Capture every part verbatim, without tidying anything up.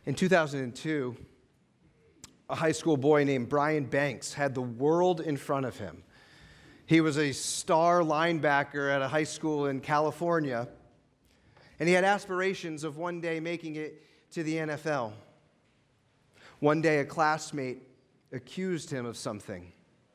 In two thousand two, a high school boy named Brian Banks had the world in front of him. He was a star linebacker at a high school in California, and he had aspirations of one day making it to the N F L. One day, a classmate accused him of something.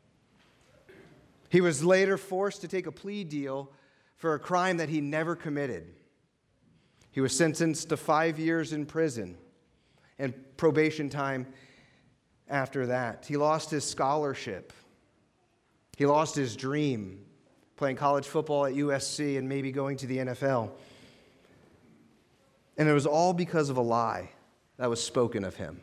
He was later forced to take a plea deal for a crime that he never committed. He was sentenced to five years in prison and probation time after that. He lost his scholarship. He lost his dream, playing college football at U S C and maybe going to the N F L. And it was all because of a lie that was spoken of him.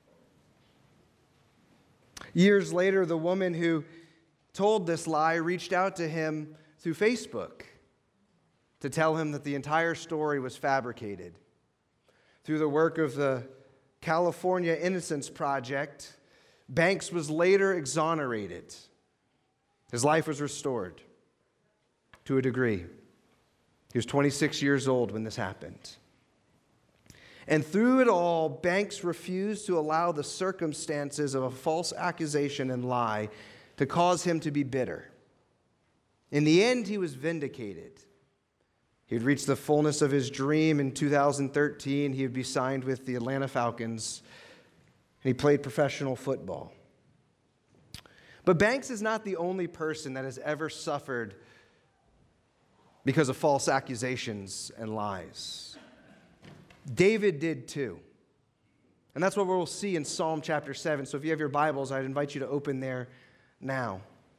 Years later, the woman who told this lie reached out to him through Facebook to tell him that the entire story was fabricated. Through the work of the California Innocence Project, Banks was later exonerated. His life was restored to a degree. He was twenty-six years old when this happened. And through it all, Banks refused to allow the circumstances of a false accusation and lie to cause him to be bitter. In the end, he was vindicated. He had reached the fullness of his dream. In two thousand thirteen, he would be signed with the Atlanta Falcons, and he played professional football. But Banks is not the only person that has ever suffered because of false accusations and lies. David did too. And that's what we'll see in Psalm chapter seven. So if you have your Bibles, I'd invite you to open there now.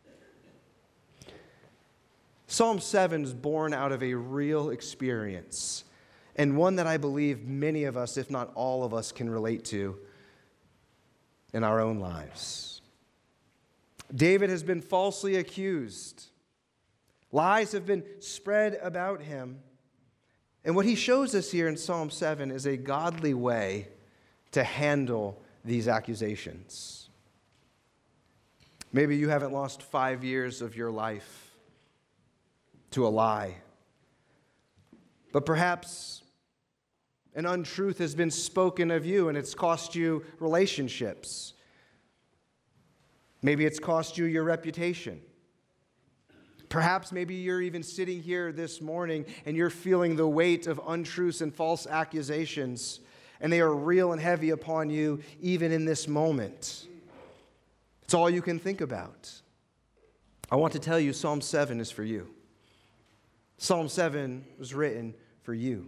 Psalm seven is born out of a real experience, and one that I believe many of us, if not all of us, can relate to in our own lives. David has been falsely accused. Lies have been spread about him. And what he shows us here in Psalm seven is a godly way to handle these accusations. Maybe you haven't lost five years of your life to a lie. But perhaps an untruth has been spoken of you and it's cost you relationships. Maybe it's cost you your reputation. Perhaps maybe you're even sitting here this morning and you're feeling the weight of untruths and false accusations, and they are real and heavy upon you even in this moment. It's all you can think about. I want to tell you, Psalm seven is for you. Psalm seven was written for you.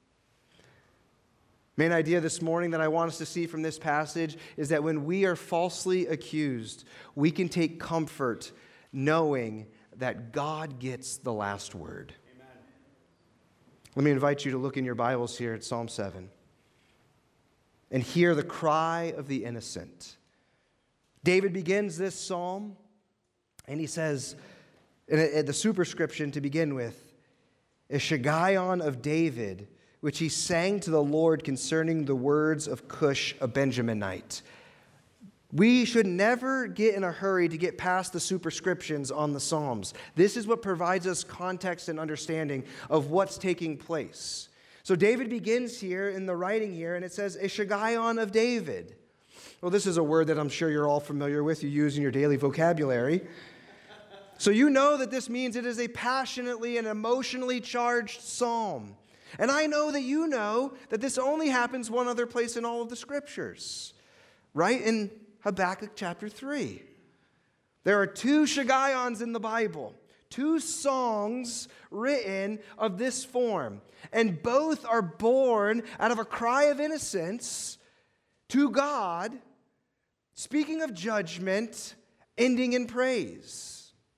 Main idea this morning that I want us to see from this passage is that when we are falsely accused, we can take comfort knowing that God gets the last word. Amen. Let me invite you to look in your Bibles here at Psalm seven and hear the cry of the innocent. David begins this psalm and he says, in the superscription to begin with, a Shiggaion of David, which he sang to the Lord concerning the words of Cush, a Benjaminite. We should never get in a hurry to get past the superscriptions on the Psalms. This is what provides us context and understanding of what's taking place. So David begins here in the writing here, and it says, a Shiggaion of David. Well, this is a word that I'm sure you're all familiar with. You use in your daily vocabulary. So you know that this means it is a passionately and emotionally charged psalm. And I know that you know that this only happens one other place in all of the scriptures, right? In Habakkuk chapter three. There are two Shiggaions in the Bible, two songs written of this form, and both are born out of a cry of innocence to God, speaking of judgment, ending in praise.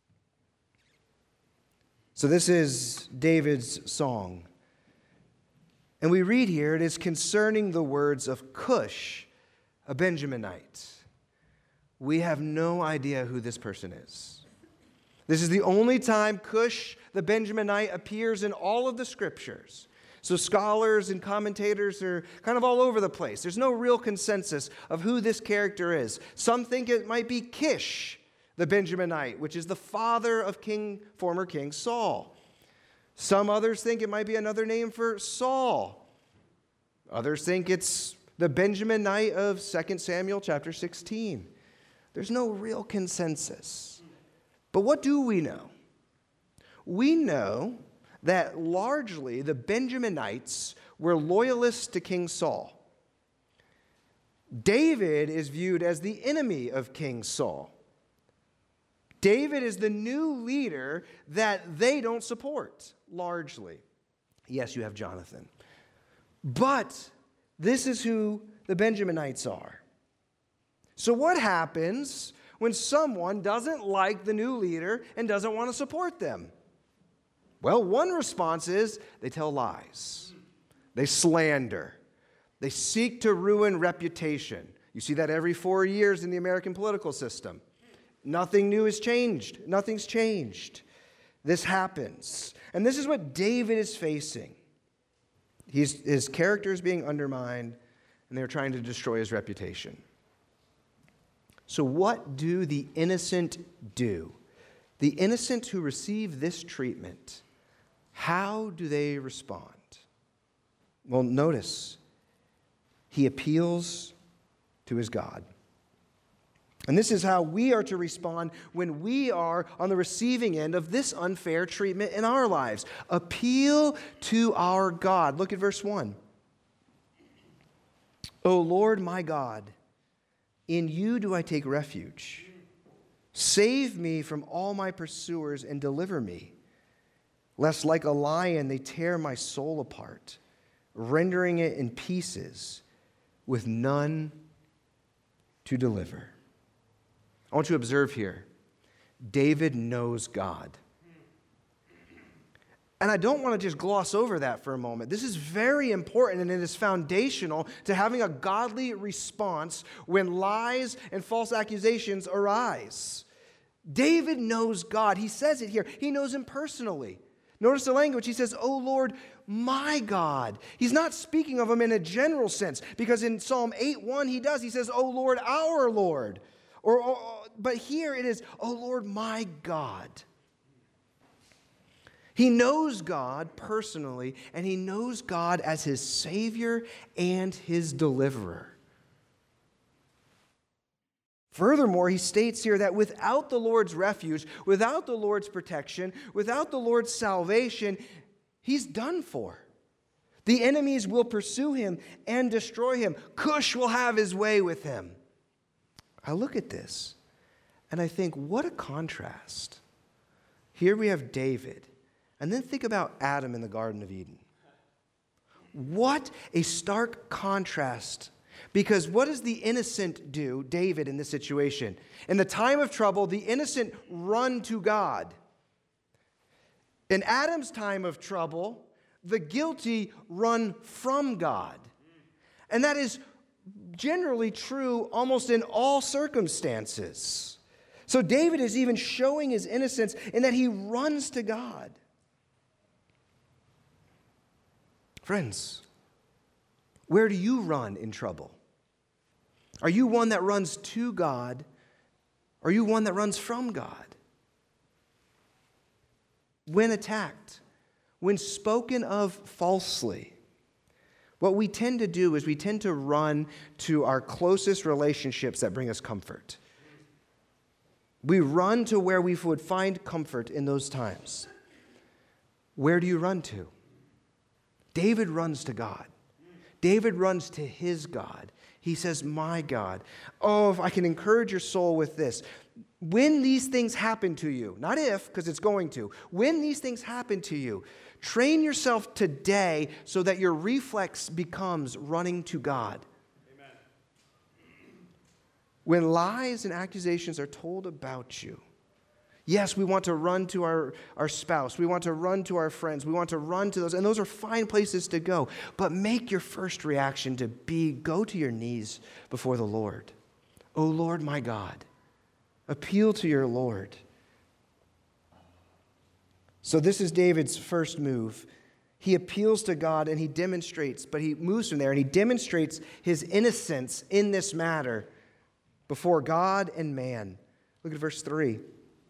So this is David's song. And we read here, it is concerning the words of Cush, a Benjaminite. We have no idea who this person is. This is the only time Cush, the Benjaminite, appears in all of the scriptures. So scholars and commentators are kind of all over the place. There's no real consensus of who this character is. Some think it might be Kish, the Benjaminite, which is the father of King, former King Saul. Some others think it might be another name for Saul. Others think it's the Benjaminite of Second Samuel chapter sixteen. There's no real consensus. But what do we know? We know that largely the Benjaminites were loyalists to King Saul. David is viewed as the enemy of King Saul. David is the new leader that they don't support, largely. Yes, you have Jonathan. But this is who the Benjaminites are. So what happens when someone doesn't like the new leader and doesn't want to support them? Well, one response is they tell lies. They slander. They seek to ruin reputation. You see that every four years in the American political system. Nothing new has changed. Nothing's changed. This happens. And this is what David is facing. He's, his character is being undermined, and they're trying to destroy his reputation. So what do the innocent do? The innocent who receive this treatment, how do they respond? Well, notice, he appeals to his God. And this is how we are to respond when we are on the receiving end of this unfair treatment in our lives. Appeal to our God. Look at verse one. O Lord my God, in you do I take refuge. Save me from all my pursuers and deliver me, lest like a lion they tear my soul apart, rendering it in pieces with none to deliver. I want you to observe here, David knows God. And I don't want to just gloss over that for a moment. This is very important, and it is foundational to having a godly response when lies and false accusations arise. David knows God. He says it here. He knows him personally. Notice the language. He says, "O Lord, my God." He's not speaking of him in a general sense, because in Psalm eight one he does. He says, "O Lord, our Lord." Or, or, but here it is, "O Lord, my God." He knows God personally, and he knows God as his Savior and his deliverer. Furthermore, he states here that without the Lord's refuge, without the Lord's protection, without the Lord's salvation, he's done for. The enemies will pursue him and destroy him. Cush will have his way with him. I look at this and I think, what a contrast. Here we have David, and then think about Adam in the Garden of Eden. What a stark contrast. Because what does the innocent do, David, in this situation? In the time of trouble, the innocent run to God. In Adam's time of trouble, the guilty run from God. And that is generally true almost in all circumstances. So David is even showing his innocence in that he runs to God. Friends, where do you run in trouble? Are you one that runs to God? Or are you one that runs from God? When attacked, when spoken of falsely, what we tend to do is we tend to run to our closest relationships that bring us comfort. We run to where we would find comfort in those times. Where do you run to? David runs to God. David runs to his God. He says, "My God." Oh, if I can encourage your soul with this. When these things happen to you, not if, because it's going to, when these things happen to you, train yourself today so that your reflex becomes running to God. Amen. When lies and accusations are told about you, yes, we want to run to our, our spouse. We want to run to our friends. We want to run to those. And those are fine places to go. But make your first reaction to be, go to your knees before the Lord. "O Lord, my God." Appeal to your Lord. So this is David's first move. He appeals to God and he demonstrates, but he moves from there and he demonstrates his innocence in this matter before God and man. Look at verse three.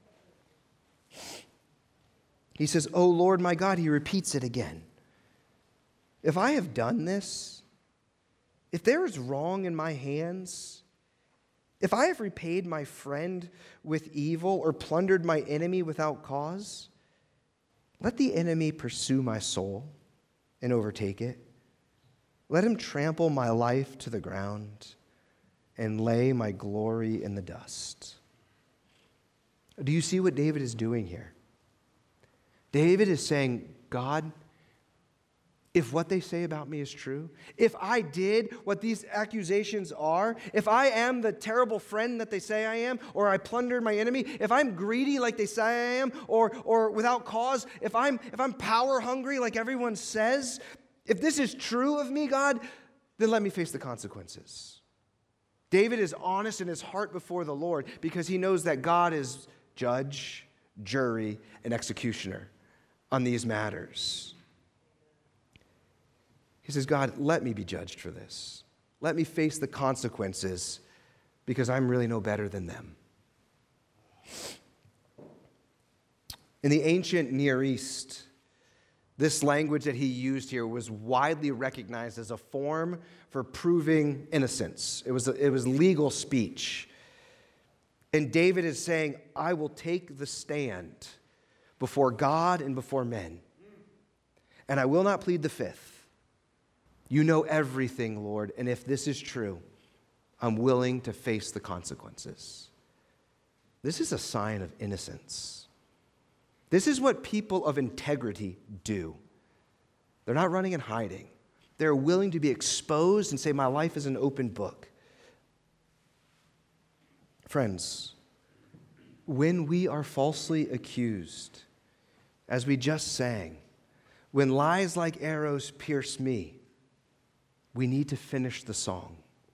He says, "O Lord, my God." He repeats it again. "If I have done this, If there is wrong in my hands, if I have repaid my friend with evil or plundered my enemy without cause, let the enemy pursue my soul and overtake it. Let him trample my life to the ground and lay my glory in the dust. Do you see what David is doing here? David is saying, God, if what they say about me is true, if I did what these accusations are, if I am the terrible friend that they say I am, or I plundered my enemy, if I'm greedy like they say I am, or, or without cause, if I'm, if I'm power hungry like everyone says, if this is true of me, God, then let me face the consequences. David is honest in his heart before the Lord because he knows that God is judge, jury, and executioner on these matters. He says, God, let me be judged for this. Let me face the consequences because I'm really no better than them. In the ancient Near East, this language that he used here was widely recognized as a form for proving innocence. It was, a, it was legal speech. And David is saying, I will take the stand before God and before men, and I will not plead the fifth. You know everything, Lord, and if this is true, I'm willing to face the consequences. This is a sign of innocence. This is what people of integrity do. They're not running and hiding. They're willing to be exposed and say, my life is an open book. Friends, when we are falsely accused, as we just sang, when lies like arrows pierce me, we need to finish the song.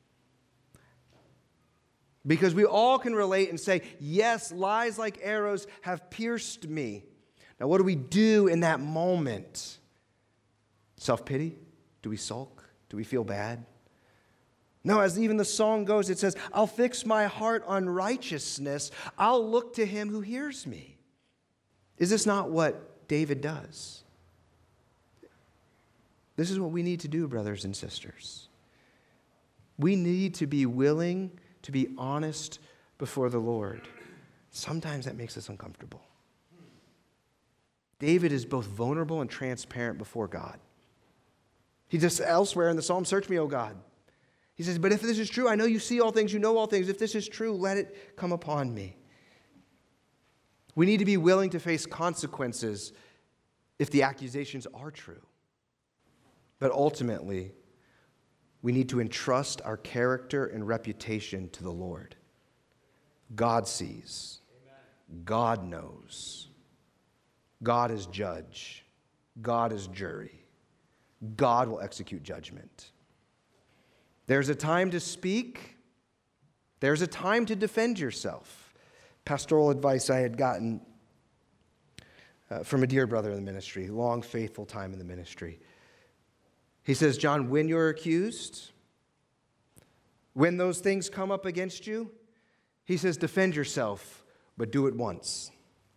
Because we all can relate and say, yes, lies like arrows have pierced me. Now, what do we do in that moment? Self-pity? Do we sulk? Do we feel bad? No, as even the song goes, it says, I'll fix my heart on righteousness. I'll look to him who hears me. Is this not what David does? This is what we need to do, brothers and sisters. We need to be willing to be honest before the Lord. Sometimes that makes us uncomfortable. David is both vulnerable and transparent before God. He just elsewhere in the psalm, search me, O God. He says, but if this is true, I know you see all things, you know all things. If this is true, let it come upon me. We need to be willing to face consequences if the accusations are true. But ultimately, we need to entrust our character and reputation to the Lord. God sees. Amen. God knows. God is judge. God is jury. God will execute judgment. There's a time to speak. There's a time to defend yourself. Pastoral advice I had gotten uh, from a dear brother in the ministry, long, faithful time in the ministry. He says, John, when you're accused, when those things come up against you, he says, defend yourself, but do it once.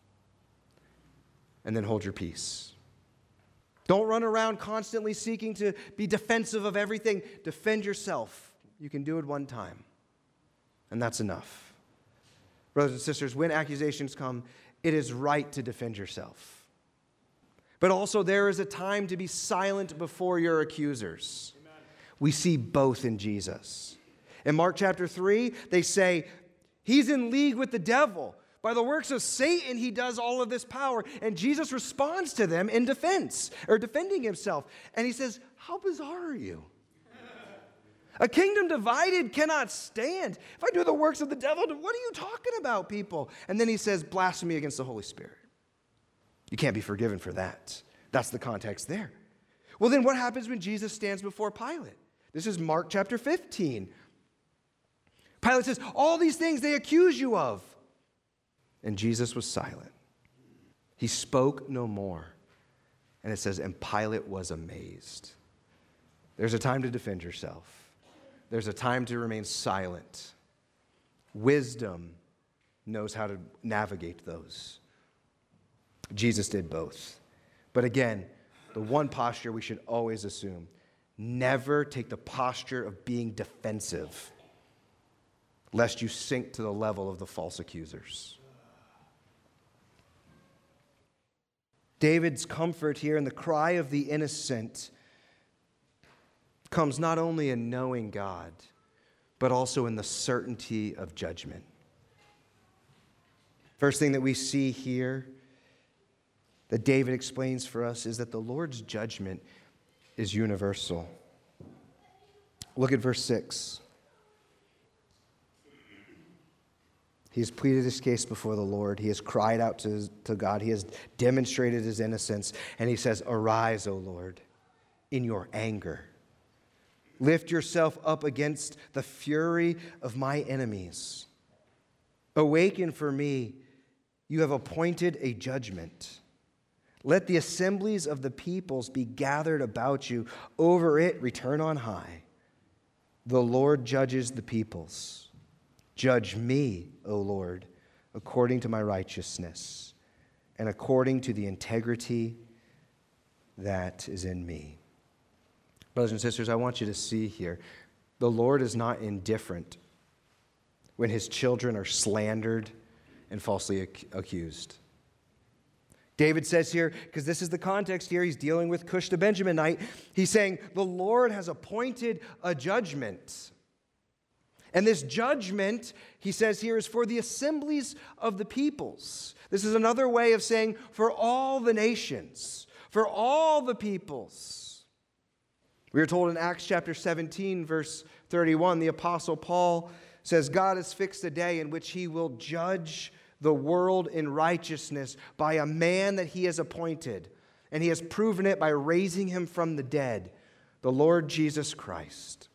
And then hold your peace. Don't run around constantly seeking to be defensive of everything. Defend yourself. You can do it one time. And that's enough. Brothers and sisters, when accusations come, it is right to defend yourself. But also there is a time to be silent before your accusers. Amen. We see both in Jesus. In Mark chapter three, they say, he's in league with the devil. By the works of Satan, he does all of this power. And Jesus responds to them in defense, or defending himself. And he says, how bizarre are you? A kingdom divided cannot stand. If I do the works of the devil, what are you talking about, people? And then he says, blasphemy against the Holy Spirit. You can't be forgiven for that. That's the context there. Well, then what happens when Jesus stands before Pilate? This is Mark chapter fifteen. Pilate says, all these things they accuse you of. And Jesus was silent. He spoke no more. And it says, and Pilate was amazed. There's a time to defend yourself. There's a time to remain silent. Wisdom knows how to navigate those. Jesus did both. But again, the one posture we should always assume, never take the posture of being defensive, lest you sink to the level of the false accusers. David's comfort here in the cry of the innocent comes not only in knowing God, but also in the certainty of judgment. First thing that we see here that David explains for us is that the Lord's judgment is universal. Look at verse six. He has pleaded his case before the Lord. He has cried out to, to God. He has demonstrated his innocence. And he says, "Arise, O Lord, in your anger. Lift yourself up against the fury of my enemies. Awaken for me. You have appointed a judgment. Let the assemblies of the peoples be gathered about you. Over it, return on high. The Lord judges the peoples. Judge me, O Lord, according to my righteousness and according to the integrity that is in me." Brothers and sisters, I want you to see here, the Lord is not indifferent when his children are slandered and falsely ac- accused. David says here, because this is the context here, he's dealing with Cush the Benjaminite. He's saying, the Lord has appointed a judgment. And this judgment, he says here, is for the assemblies of the peoples. This is another way of saying for all the nations, for all the peoples. We are told in Acts chapter seventeen, verse thirty-one, the Apostle Paul says, God has fixed a day in which he will judge the world in righteousness by a man that he has appointed. And he has proven it by raising him from the dead, the Lord Jesus Christ.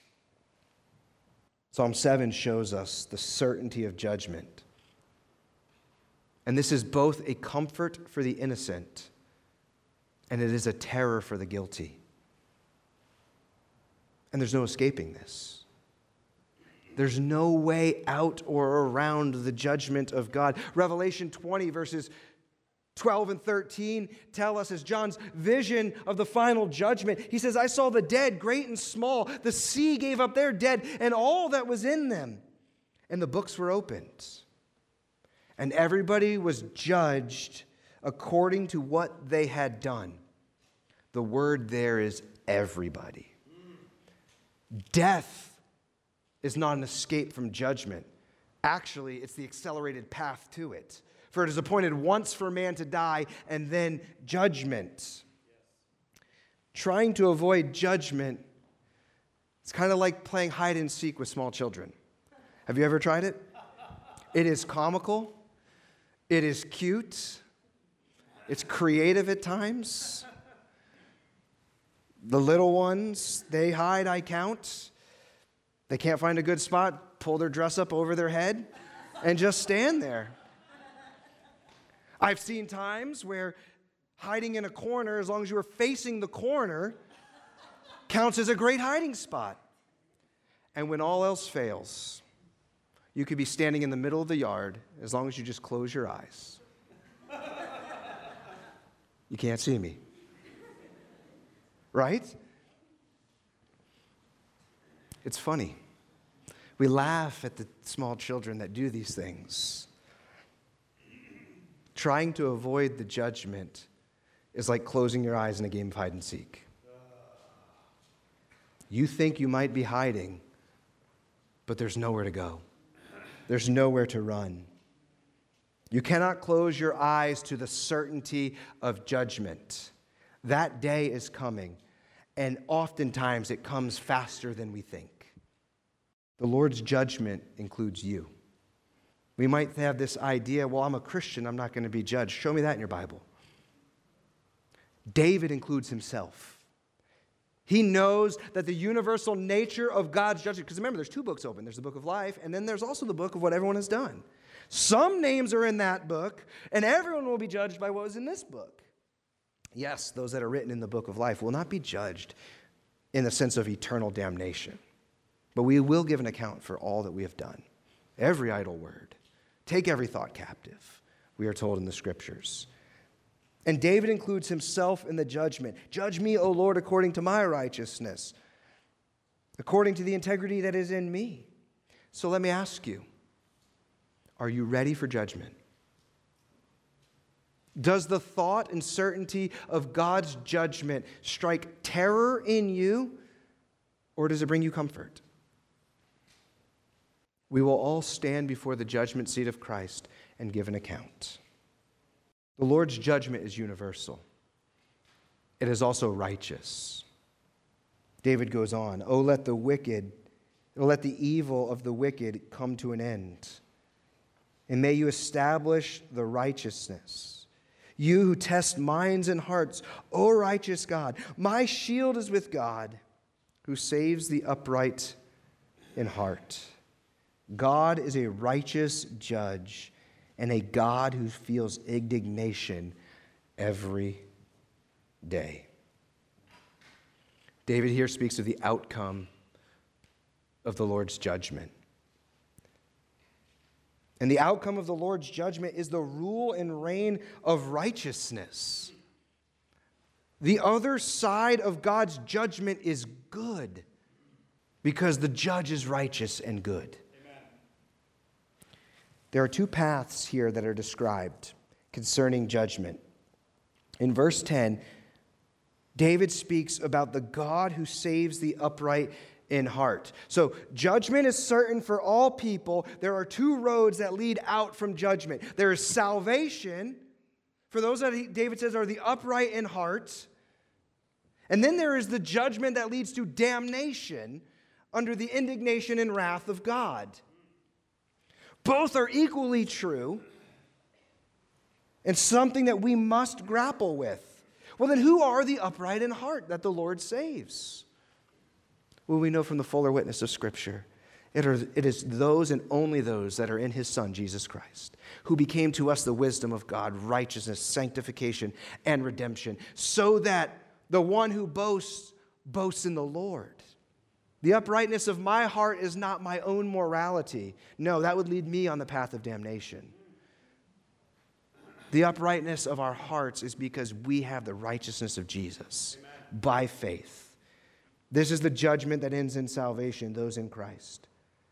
Psalm seven shows us the certainty of judgment. And this is both a comfort for the innocent, and it is a terror for the guilty. And there's no escaping this. There's no way out or around the judgment of God. Revelation twenty, verses twelve and thirteen tell us, as John's vision of the final judgment, he says, I saw the dead, great and small. The sea gave up their dead and all that was in them. And the books were opened. And everybody was judged according to what they had done. The word there is everybody. Death is not an escape from judgment. Actually, it's the accelerated path to it. For it is appointed once for man to die, and then judgment. Trying to avoid judgment, it's kind of like playing hide and seek with small children. Have you ever tried it? It is comical. It is cute. It's creative at times. The little ones, they hide, I count. They can't find a good spot, pull their dress up over their head, and just stand there. I've seen times where hiding in a corner, as long as you are facing the corner, counts as a great hiding spot. And when all else fails, you could be standing in the middle of the yard as long as you just close your eyes. You can't see me. Right? It's funny. We laugh at the small children that do these things. Trying to avoid the judgment is like closing your eyes in a game of hide and seek. You think you might be hiding, but there's nowhere to go. There's nowhere to run. You cannot close your eyes to the certainty of judgment. That day is coming, and oftentimes it comes faster than we think. The Lord's judgment includes you. We might have this idea, well, I'm a Christian, I'm not going to be judged. Show me that in your Bible. David includes himself. He knows that the universal nature of God's judgment, because remember, there's two books open. There's the book of life, and then there's also the book of what everyone has done. Some names are in that book, and everyone will be judged by what was in this book. Yes, those that are written in the book of life will not be judged in the sense of eternal damnation, but we will give an account for all that we have done. Every idle word. Take every thought captive, we are told in the Scriptures. And David includes himself in the judgment. Judge me, O Lord, according to my righteousness, according to the integrity that is in me. So let me ask you, are you ready for judgment? Does the thought and certainty of God's judgment strike terror in you, or does it bring you comfort? We will all stand before the judgment seat of Christ and give an account. The Lord's judgment is universal. It is also righteous. David goes on, "Oh, let the wicked, oh, let the evil of the wicked come to an end. And may you establish the righteousness. You who test minds and hearts, O righteous God, my shield is with God, who saves the upright in heart." God is a righteous judge and a God who feels indignation every day. David here speaks of the outcome of the Lord's judgment. And the outcome of the Lord's judgment is the rule and reign of righteousness. The other side of God's judgment is good because the judge is righteous and good. Amen. There are two paths here that are described concerning judgment. In verse ten, David speaks about the God who saves the upright in heart. So judgment is certain for all people. There are two roads that lead out from judgment. There is salvation for those that he, David says are the upright in heart. And then there is the judgment that leads to damnation under the indignation and wrath of God. Both are equally true and something that we must grapple with. Well, then who are the upright in heart that the Lord saves? Well, we know from the fuller witness of Scripture, it, are, it is those and only those that are in His Son, Jesus Christ, who became to us the wisdom of God, righteousness, sanctification, and redemption, so that the one who boasts, boasts in the Lord. The uprightness of my heart is not my own morality. No, that would lead me on the path of damnation. The uprightness of our hearts is because we have the righteousness of Jesus. Amen. By faith. This is the judgment that ends in salvation, those in Christ.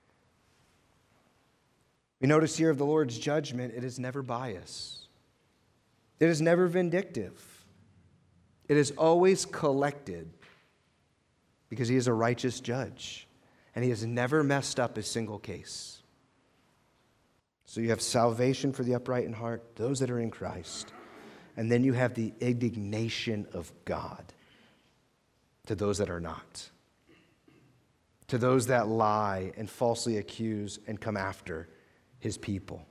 We notice here of the Lord's judgment, it is never biased. It is never vindictive. It is always collected because He is a righteous judge and He has never messed up a single case. So you have salvation for the upright in heart, those that are in Christ. And then you have the indignation of God to those that are not. To those that lie and falsely accuse and come after His people.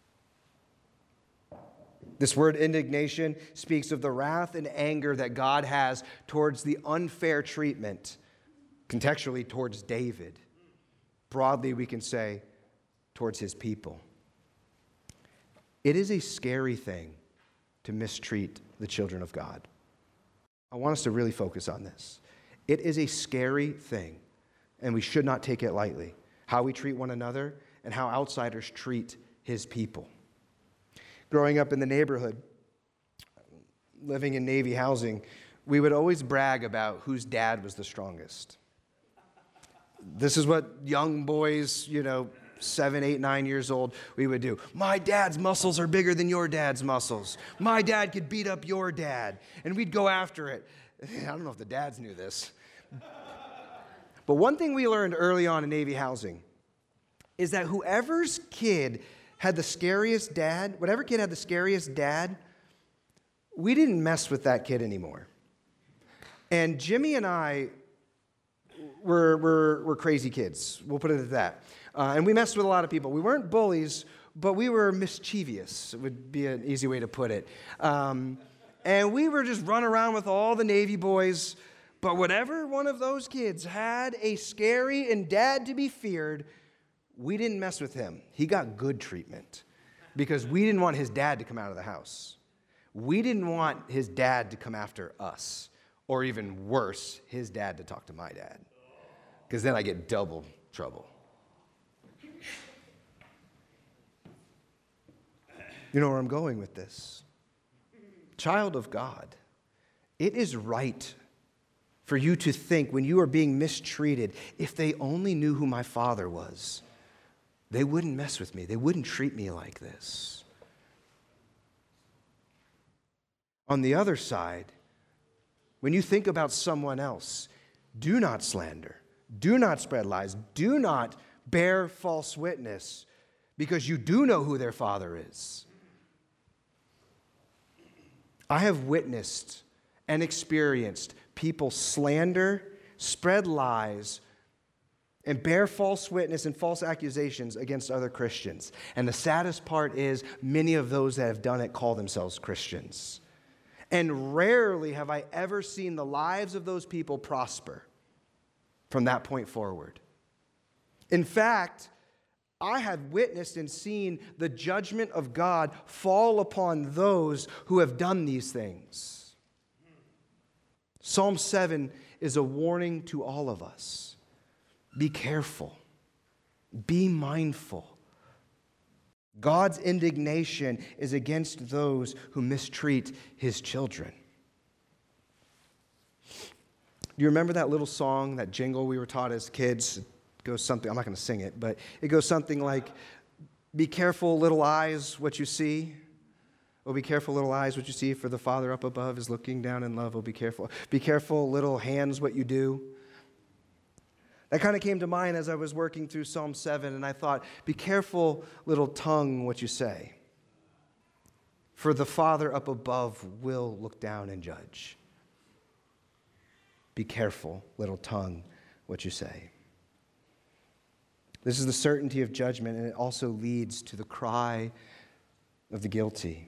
This word indignation speaks of the wrath and anger that God has towards the unfair treatment, contextually towards David. Broadly, we can say towards His people. It is a scary thing to mistreat the children of God. I want us to really focus on this. It is a scary thing, and we should not take it lightly, how we treat one another and how outsiders treat His people. Growing up in the neighborhood, living in Navy housing, we would always brag about whose dad was the strongest. This is what young boys, you know, seven, eight, nine years old, we would do. My dad's muscles are bigger than your dad's muscles. My dad could beat up your dad. And we'd go after it. I don't know if the dads knew this. But one thing we learned early on in Navy housing is that whoever's kid had the scariest dad, whatever kid had the scariest dad, we didn't mess with that kid anymore. And Jimmy and I were, were, were crazy kids. We'll put it at that. Uh, and we messed with a lot of people. We weren't bullies, but we were mischievous, would be an easy way to put it. Um, and we were just running around with all the Navy boys. But whatever one of those kids had a scary and dad to be feared, we didn't mess with him. He got good treatment because we didn't want his dad to come out of the house. We didn't want his dad to come after us, or even worse, his dad to talk to my dad, because then I get double trouble. You know where I'm going with this. child of God, it is right for you to think when you are being mistreated, if they only knew who my Father was, they wouldn't mess with me. They wouldn't treat me like this. On the other side, when you think about someone else, do not slander, do not spread lies, do not bear false witness, because you do know who their father is. I have witnessed and experienced people slander, spread lies, and bear false witness and false accusations against other Christians. And the saddest part is many of those that have done it call themselves Christians. And rarely have I ever seen the lives of those people prosper from that point forward. In fact, I have witnessed and seen the judgment of God fall upon those who have done these things. Psalm seven is a warning to all of us. Be careful. Be mindful. God's indignation is against those who mistreat his children. Do you remember that little song, that jingle we were taught as kids? It goes something, I'm not going to sing it, but it goes something like, be careful, little eyes, what you see. Oh, be careful, little eyes, what you see, for the Father up above is looking down in love. Oh, be careful. Be careful, little hands, what you do. That kind of came to mind as I was working through Psalm seven, and I thought, be careful, little tongue, what you say. For the Father up above will look down and judge. Be careful, little tongue, what you say. This is the certainty of judgment, and it also leads to the cry of the guilty.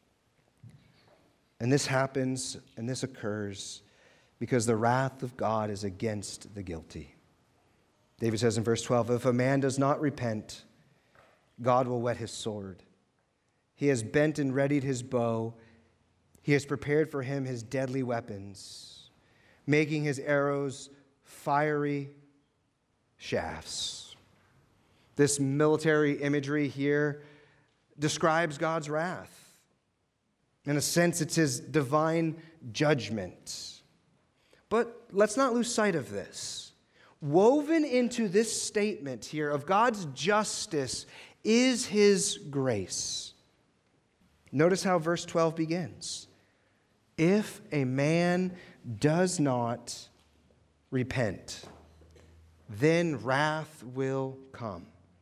And this happens, and this occurs, because the wrath of God is against the guilty. David says in verse twelve, if a man does not repent, God will whet his sword. He has bent and readied his bow. He has prepared for him his deadly weapons, making his arrows fiery shafts. This military imagery here describes God's wrath. In a sense, it's his divine judgment. But let's not lose sight of this. Woven into this statement here of God's justice is his grace. Notice how verse twelve begins. If a man does not repent, then wrath will come.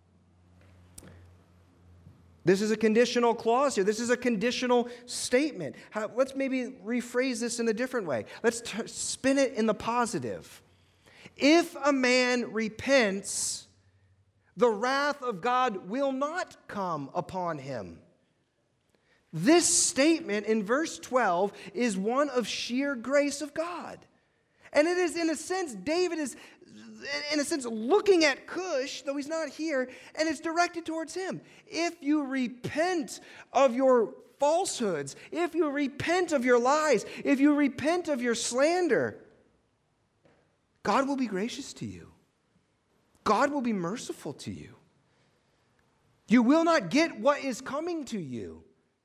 This is a conditional clause here. This is a conditional statement. How, let's maybe rephrase this in a different way. Let's t- spin it in the positive. If a man repents, the wrath of God will not come upon him. This statement in verse twelve is one of sheer grace of God. And it is, in a sense, David is, in a sense, looking at Cush, though he's not here, and it's directed towards him. If you repent of your falsehoods, if you repent of your lies, if you repent of your slander, God will be gracious to you. God will be merciful to you. You will not get what is coming to you.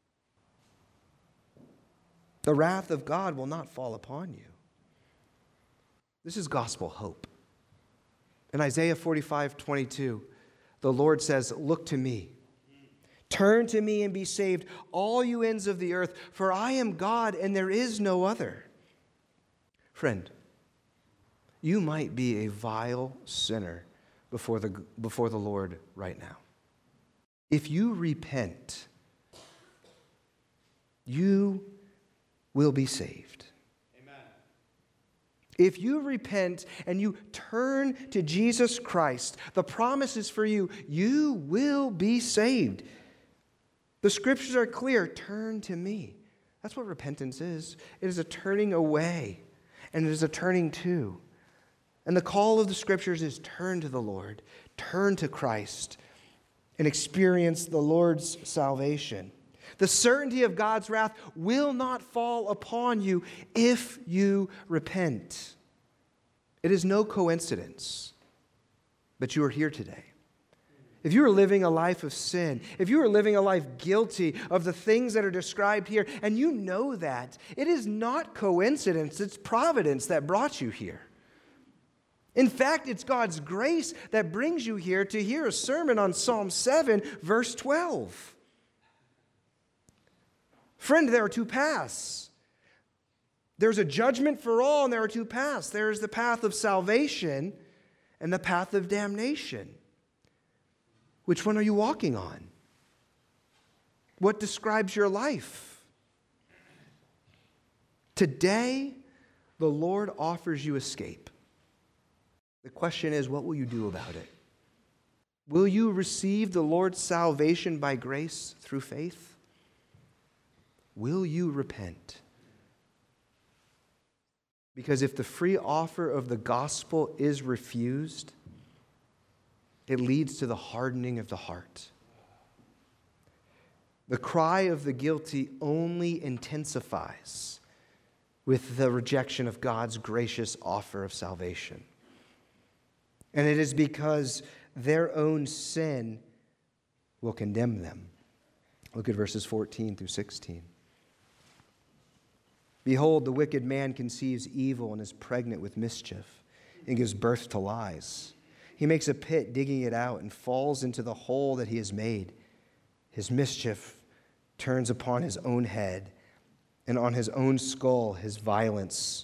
The wrath of God will not fall upon you. This is gospel hope. In Isaiah forty-five twenty-two, the Lord says, look to me. Turn to me and be saved, all you ends of the earth, for I am God and there is no other. Friend, you might be a vile sinner before the, before the Lord right now. If you repent, you will be saved. Amen. If you repent and you turn to Jesus Christ, the promise is for you, you will be saved. The scriptures are clear. Turn to me. That's what repentance is. It is a turning away, and it is a turning to. And the call of the scriptures is turn to the Lord, turn to Christ, and experience the Lord's salvation. The certainty of God's wrath will not fall upon you if you repent. It is no coincidence that you are here today. if you are living a life of sin, if you are living a life guilty of the things that are described here, and you know that, it is not coincidence, it's providence that brought you here. In fact, it's God's grace that brings you here to hear a sermon on Psalm seven, verse twelve. Friend, there are two paths. There's a judgment for all, and there are two paths. There is the path of salvation and the path of damnation. Which one are you walking on? What describes your life? Today, the Lord offers you escape. The question is, what will you do about it? Will you receive the Lord's salvation by grace through faith? Will you repent? Because if the free offer of the gospel is refused, it leads to the hardening of the heart. The cry of the guilty only intensifies with the rejection of God's gracious offer of salvation. And it is because their own sin will condemn them. Look at verses fourteen through sixteen. Behold, the wicked man conceives evil and is pregnant with mischief and gives birth to lies. He makes a pit, digging it out, and falls into the hole that he has made. His mischief turns upon his own head, and on his own skull his violence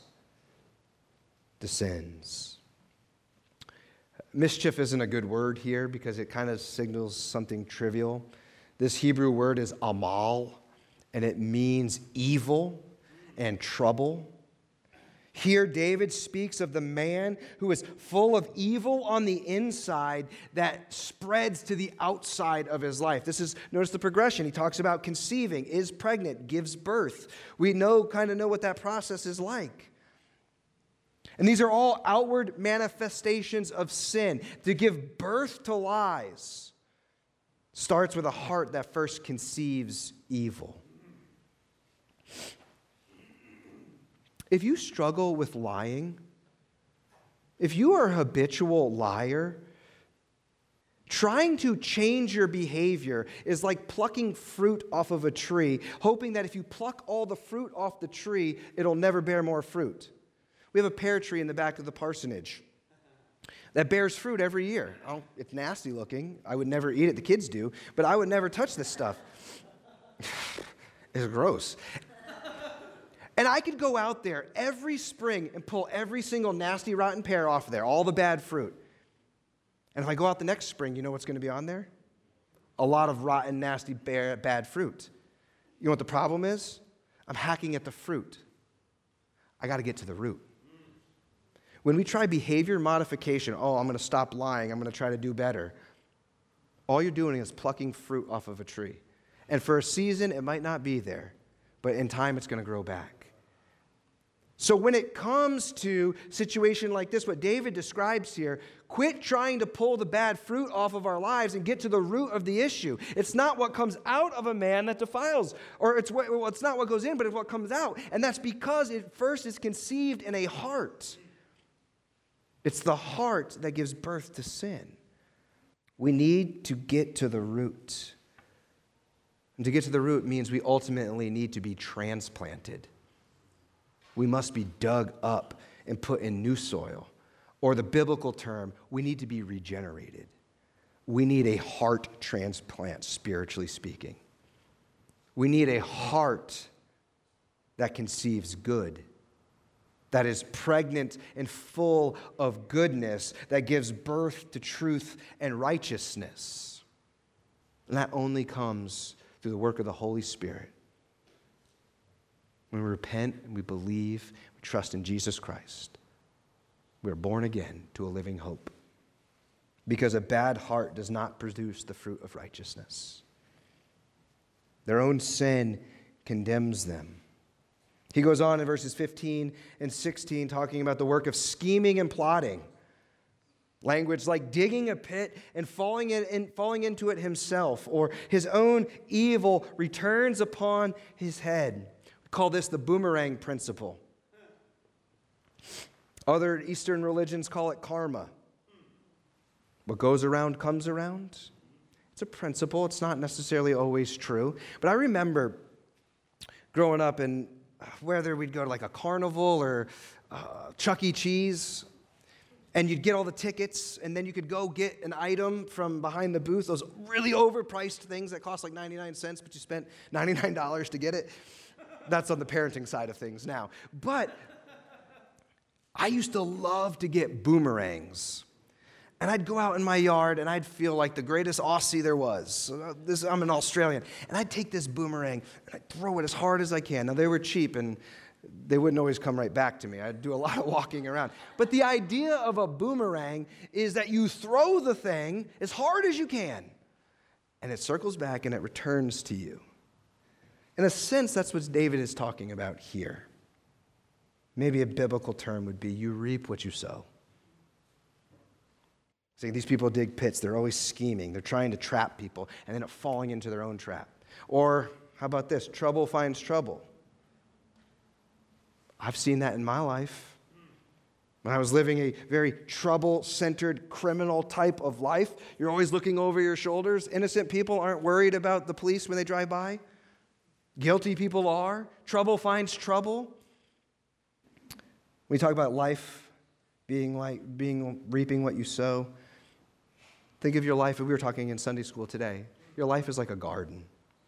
descends. Mischief isn't a good word here because it kind of signals something trivial. This Hebrew word is amal, and it means evil and trouble. Here, David speaks of the man who is full of evil on the inside that spreads to the outside of his life. This is, notice the progression. He talks about conceiving, is pregnant, gives birth. We know, kind of know what that process is like. And these are all outward manifestations of sin. To give birth to lies starts with a heart that first conceives evil. If you struggle with lying, if you are a habitual liar, trying to change your behavior is like plucking fruit off of a tree, hoping that if you pluck all the fruit off the tree, it'll never bear more fruit. We have a pear tree in the back of the parsonage that bears fruit every year. Oh, it's nasty looking. I would never eat it. The kids do, but I would never touch this stuff. It's gross. And I could go out there every spring and pull every single nasty, rotten pear off of there, all the bad fruit. And if I go out the next spring, you know what's going to be on there? A lot of rotten, nasty, bad fruit. You know what the problem is? I'm hacking at the fruit. I got to get to the root. When we try behavior modification, oh, I'm going to stop lying, I'm going to try to do better, all you're doing is plucking fruit off of a tree. And for a season, it might not be there, but in time, it's going to grow back. So when it comes to a situation like this, what David describes here, quit trying to pull the bad fruit off of our lives and get to the root of the issue. It's not what comes out of a man that defiles, or it's, what, well, it's not what goes in, but it's what comes out. And that's because it first is conceived in a heart. It's the heart that gives birth to sin. We need to get to the root. And to get to the root means we ultimately need to be transplanted. We must be dug up and put in new soil. Or the biblical term, we need to be regenerated. We need a heart transplant, spiritually speaking. We need a heart that conceives good, that is pregnant and full of goodness, that gives birth to truth and righteousness. And that only comes through the work of the Holy Spirit. When we repent and we believe, we trust in Jesus Christ, we are born again to a living hope. Because a bad heart does not produce the fruit of righteousness. Their own sin condemns them. He goes on in verses fifteen and sixteen talking about the work of scheming and plotting. Language like digging a pit and falling, in, in, falling into it himself, or his own evil returns upon his head. Call this the boomerang principle. Other Eastern religions call it karma. What goes around comes around. It's a principle. It's not necessarily always true. But I remember growing up, and whether we'd go to like a carnival or uh, Chuck E. Cheese, and you'd get all the tickets, and then you could go get an item from behind the booth, those really overpriced things that cost like ninety-nine cents, but you spent ninety-nine dollars to get it. That's on the parenting side of things now. But I used to love to get boomerangs. And I'd go out in my yard, and I'd feel like the greatest Aussie there was. So this, I'm an Australian. And I'd take this boomerang, and I'd throw it as hard as I can. Now, they were cheap, and they wouldn't always come right back to me. I'd do a lot of walking around. But the idea of a boomerang is that you throw the thing as hard as you can, and it circles back, and it returns to you. In a sense, that's what David is talking about here. Maybe a biblical term would be, you reap what you sow. See, these people dig pits. They're always scheming. They're trying to trap people and end up falling into their own trap. Or how about this? Trouble finds trouble. I've seen that in my life. When I was living a very trouble-centered criminal type of life, you're always looking over your shoulders. Innocent people aren't worried about the police when they drive by. Guilty people are. Trouble finds trouble. We talk about life being like being reaping what you sow. Think of your life, we were talking in Sunday school today. Your life is like a garden.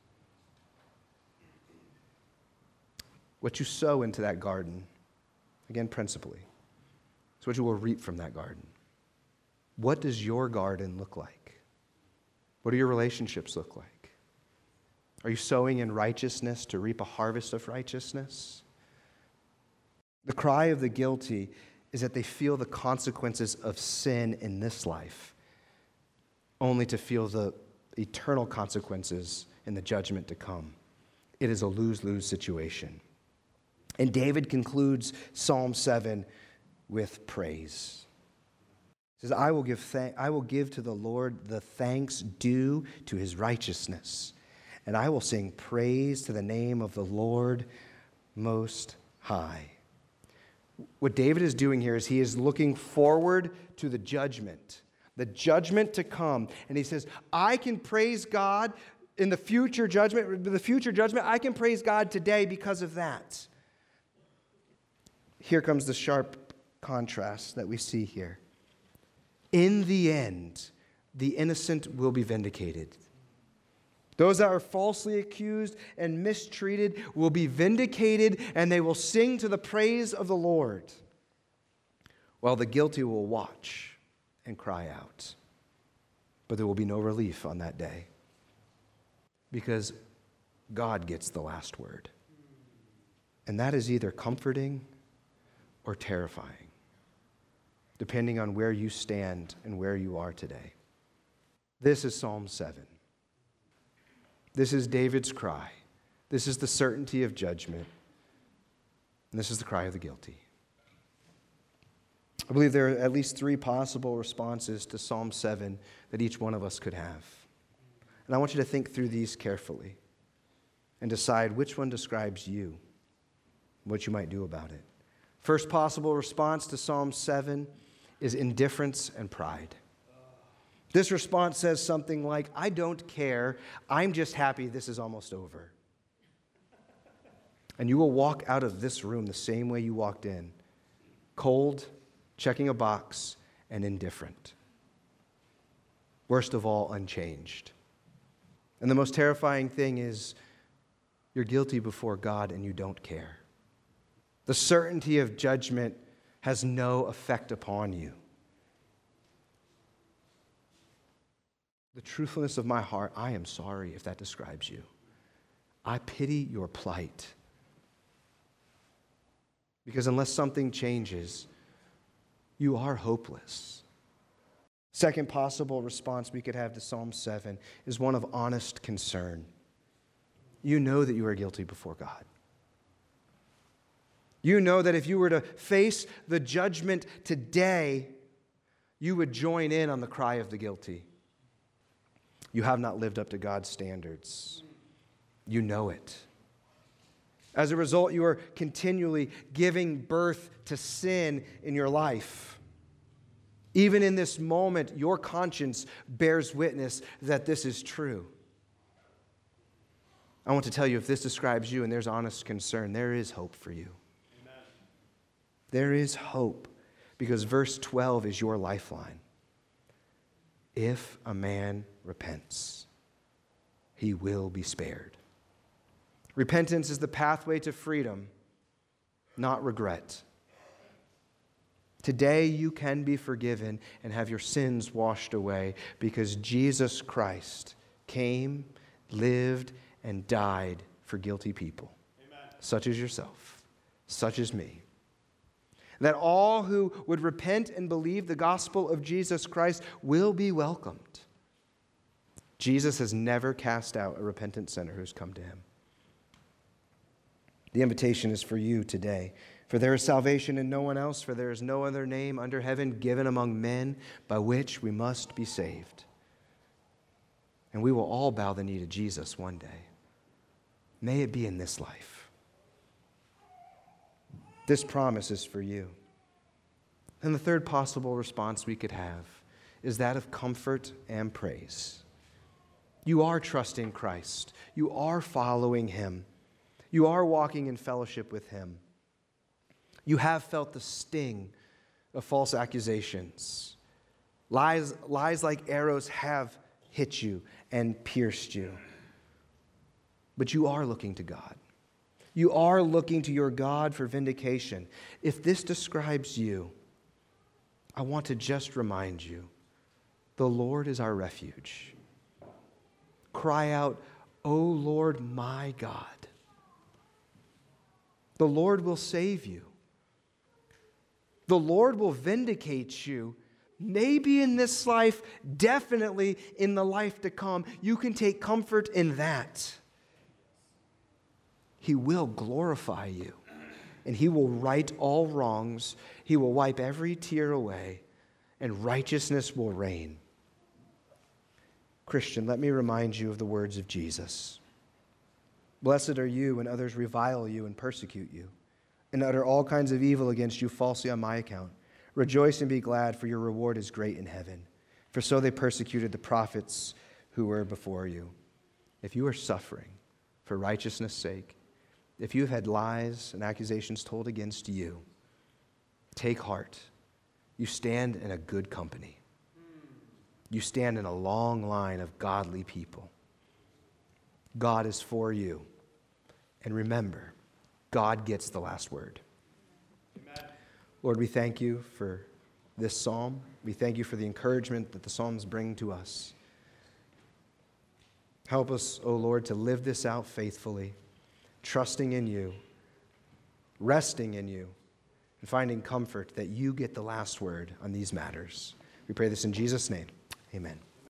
What you sow into that garden, again, principally, is what you will reap from that garden. What does your garden look like? What do your relationships look like? Are you sowing in righteousness to reap a harvest of righteousness? The cry of the guilty is that they feel the consequences of sin in this life, only to feel the eternal consequences in the judgment to come. It is a lose-lose situation. And David concludes Psalm seven with praise. He says, I will give th- I will give to the Lord the thanks due to his righteousness, and I will sing praise to the name of the Lord Most High. What David is doing here is he is looking forward to the judgment, the judgment to come. And he says, I can praise God in the future judgment, the future judgment, I can praise God today because of that. Here comes the sharp contrast that we see here. In the end, the innocent will be vindicated. Those that are falsely accused and mistreated will be vindicated, and they will sing to the praise of the Lord, while the guilty will watch and cry out. But there will be no relief on that day, because God gets the last word. And that is either comforting or terrifying, depending on where you stand and where you are today. This is Psalm seven. This is David's cry. This is the certainty of judgment. And this is the cry of the guilty. I believe there are at least three possible responses to Psalm seven that each one of us could have. And I want you to think through these carefully and decide which one describes you, what you might do about it. First possible response to Psalm seven is indifference and pride. This response says something like, I don't care, I'm just happy this is almost over. And you will walk out of this room the same way you walked in, cold, checking a box, and indifferent. Worst of all, unchanged. And the most terrifying thing is, you're guilty before God and you don't care. The certainty of judgment has no effect upon you. The truthfulness of my heart, I am sorry if that describes you. I pity your plight. Because unless something changes, you are hopeless. Second possible response we could have to Psalm seven is one of honest concern. You know that you are guilty before God. You know that if you were to face the judgment today, you would join in on the cry of the guilty. You have not lived up to God's standards. You know it. As a result, you are continually giving birth to sin in your life. Even in this moment, your conscience bears witness that this is true. I want to tell you, if this describes you and there's honest concern, there is hope for you. Amen. There is hope, because verse twelve is your lifeline. If a man repents, he will be spared. Repentance is the pathway to freedom, not regret. Today you can be forgiven and have your sins washed away because Jesus Christ came, lived, and died for guilty people, Amen. Such as yourself, such as me. That all who would repent and believe the gospel of Jesus Christ will be welcomed. Jesus has never cast out a repentant sinner who's come to him. The invitation is for you today. For there is salvation in no one else, for there is no other name under heaven given among men by which we must be saved. And we will all bow the knee to Jesus one day. May it be in this life. This promise is for you. And the third possible response we could have is that of comfort and praise. You are trusting Christ. You are following him. You are walking in fellowship with him. You have felt the sting of false accusations. Lies, lies like arrows have hit you and pierced you. But you are looking to God. You are looking to your God for vindication. If this describes you, I want to just remind you, the Lord is our refuge. Cry out, "O Lord my God." The Lord will save you. The Lord will vindicate you, maybe in this life, definitely in the life to come. You can take comfort in that. He will glorify you, and he will right all wrongs. He will wipe every tear away, and righteousness will reign. Christian, let me remind you of the words of Jesus. Blessed are you when others revile you and persecute you, and utter all kinds of evil against you falsely on my account. Rejoice and be glad, for your reward is great in heaven. For so they persecuted the prophets who were before you. If you are suffering for righteousness' sake, if you have had lies and accusations told against you, take heart. You stand in a good company. You stand in a long line of godly people. God is for you. And remember, God gets the last word. Amen. Lord, we thank you for this psalm. We thank you for the encouragement that the psalms bring to us. Help us, O Lord, to live this out faithfully, trusting in you, resting in you, and finding comfort that you get the last word on these matters. We pray this in Jesus' name. Amen.